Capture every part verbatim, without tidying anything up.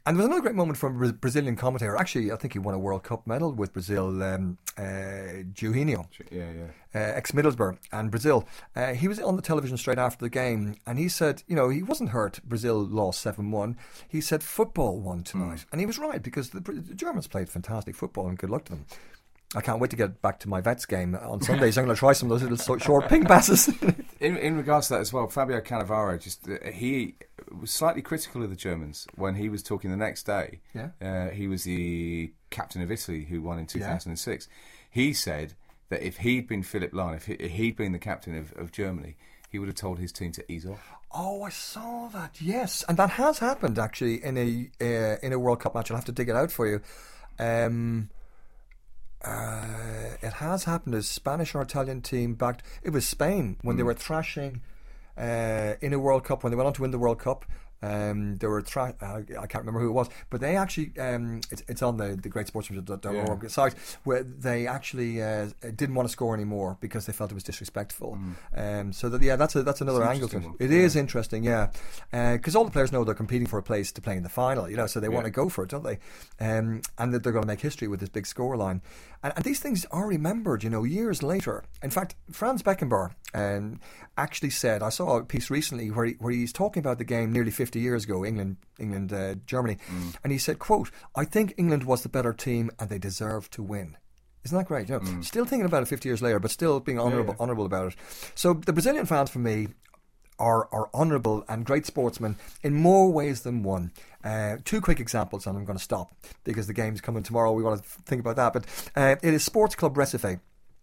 And there was another great moment from a Bra- Brazilian commentator. Actually, I think he won a World Cup medal with Brazil, um, uh, Juninho, Yeah, yeah. uh, ex-Middlesbrough and Brazil. Uh, he was on the television straight after the game, and he said, you know, he wasn't hurt. Brazil lost seven one. He said football won tonight. Mm. And he was right, because the, the Germans played fantastic football, and good luck to them. I can't wait to get back to my Vets game on Sundays. I'm going to try some of those little so- short ping passes. In, in regards to that as well, Fabio Cannavaro, just uh, he was slightly critical of the Germans when he was talking the next day. Yeah. Uh, he was the captain of Italy who won in two thousand six. Yeah. He said that if he'd been Philipp Lahm, if, he, if he'd been the captain of, of Germany, he would have told his team to ease off. Oh, I saw that. Yes, and that has happened actually in a uh, in a World Cup match. I'll have to dig it out for you. Um, uh, it has happened. A Spanish or Italian team backed. It was Spain when mm. they were thrashing uh, in a World Cup when they went on to win the World Cup. Um, they were tra- uh, I can't remember who it was, but they actually um, it's, it's on the the great sportsmanship dot org yeah. site where they actually uh, didn't want to score anymore because they felt it was disrespectful. Mm. Um, so that yeah, that's a, that's another angle to it. One. It yeah. is interesting, yeah, because uh, all the players know they're competing for a place to play in the final, you know, so they yeah. want to go for it, don't they? Um, and that they're going to make history with this big scoreline. And, and these things are remembered, you know, years later. In fact, Franz Beckenbauer um, actually said, I saw a piece recently where he, where he's talking about the game nearly fifty years ago, England, England, uh, Germany, mm. and he said, quote, "I think England was the better team and they deserved to win." Isn't that great? You know, mm. still thinking about it fifty years later, but still being honourable, yeah. honourable about it. So the Brazilian fans, for me, are are honourable and great sportsmen in more ways than one. Uh, two quick examples, and I'm going to stop because the game's coming tomorrow. We want to think about that, but uh, it is Sports Club Recife.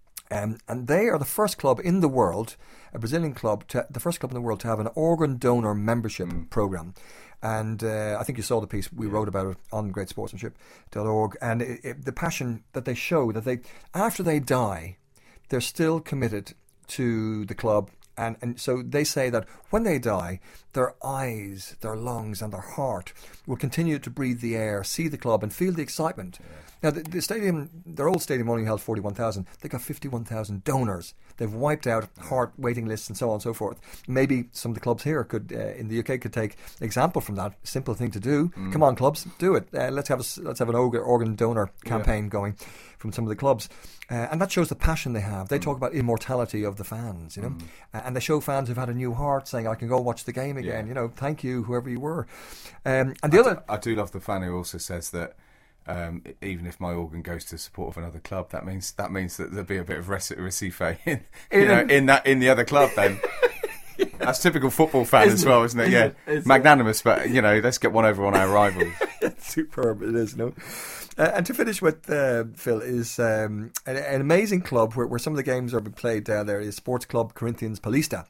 Um, and they are the first club in the world, a Brazilian club, to, the first club in the world to have an organ donor membership mm. program. And uh, I think you saw the piece we yeah. wrote about it on great sportsmanship dot org. And it, it, the passion that they show, that they, after they die, they're still committed to the club. And, and so they say that when they die, their eyes, their lungs and their heart will continue to breathe the air, see the club and feel the excitement. Yeah. Now, the, the stadium, their old stadium only held forty-one thousand. They got fifty-one thousand donors. They've wiped out heart waiting lists and so on and so forth. Maybe some of the clubs here could, uh, in the U K, could take example from that. Simple thing to do. Mm. Come on, clubs, do it. Uh, let's have a, let's have an organ donor campaign yeah. going from some of the clubs. Uh, and that shows the passion they have. They mm. talk about immortality of the fans, you know, mm. uh, and they show fans who've had a new heart saying, "I can go watch the game again." Yeah. You know, thank you, whoever you were. Um, and the I other, do, I do love the fan who also says that um, even if my organ goes to support of another club, that means that means that there'll be a bit of Recife in, you know, in that in the other club. Then yeah. That's typical football fan isn't as well, isn't it? Isn't yeah, it? Magnanimous, but you know, let's get one over on our rivals. Superb, it is, no. Uh, and to finish with, uh, Phil, is um, an, an amazing club where, where some of the games are being played down there is Sports Club Corinthians Paulista.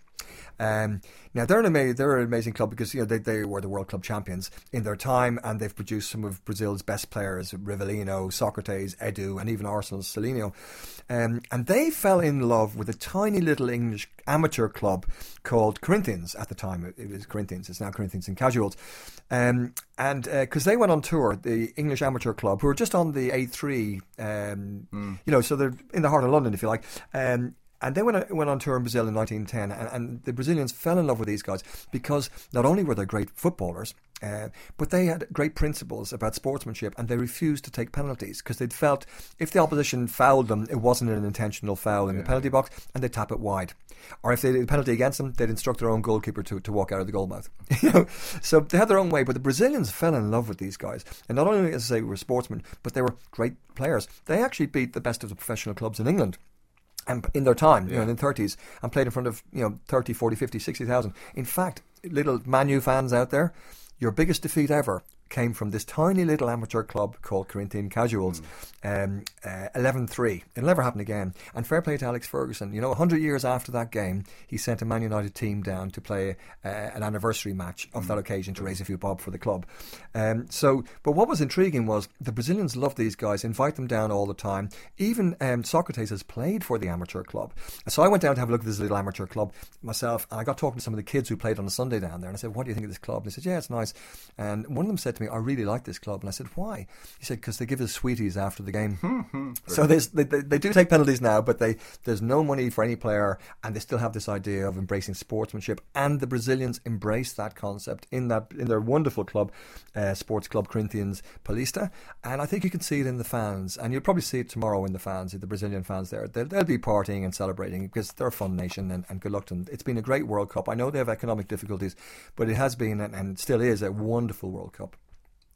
Um, now they're an amazing, they're an amazing club because you know they, they were the World Club champions in their time, and they've produced some of Brazil's best players: Rivellino, Socrates, Edu, and even Arsenal's Celinho. Um, and they fell in love with a tiny little English amateur club called Corinthians. At the time, it, it was Corinthians. It's now Corinthians and Casuals. Um, and because uh, they went on tour, the English amateur club, who were just on the A three, um, mm. you know, so they're in the heart of London, if you like. Um, And they went, went on tour in Brazil in nineteen ten, and, and the Brazilians fell in love with these guys because not only were they great footballers, uh, but they had great principles about sportsmanship, and they refused to take penalties because they'd felt if the opposition fouled them, it wasn't an intentional foul in yeah. the penalty box, and they'd tap it wide. Or if they did a penalty against them, they'd instruct their own goalkeeper to, to walk out of the goal mouth. you know? So they had their own way, but the Brazilians fell in love with these guys. And not only, as I say, were sportsmen, but they were great players. They actually beat the best of the professional clubs in England. And in their time, yeah. you know, in the thirties, and played in front of, you know, thirty, forty, fifty, sixty thousand. In fact, little Man U fans out there, your biggest defeat ever came from this tiny little amateur club called Corinthian Casuals, mm. um, uh, eleven three. It'll never happen again. And fair play to Alex Ferguson. You know, one hundred years after that game, he sent a Man United team down to play uh, an anniversary match of mm. that occasion to raise a few bob for the club. Um, so, but what was intriguing was the Brazilians loved these guys, invite them down all the time. Even um, Socrates has played for the amateur club. So I went down to have a look at this little amateur club myself, and I got talking to some of the kids who played on a Sunday down there, and I said, "What do you think of this club?" And they said, "Yeah, it's nice." And one of them said to me, I really like this club. And I said, why? He said, because they give us sweeties after the game. So there's, they, they, they do take penalties now, but they there's no money for any player, and they still have this idea of embracing sportsmanship. And the Brazilians embrace that concept in that in their wonderful club, uh, Sports Club Corinthians Paulista. And I think you can see it in the fans, and you'll probably see it tomorrow in the fans, the Brazilian fans there. They'll, they'll be partying and celebrating because they're a fun nation, and, and good luck to them. It's been a great World Cup. I know they have economic difficulties, but it has been and, and still is a wonderful World Cup.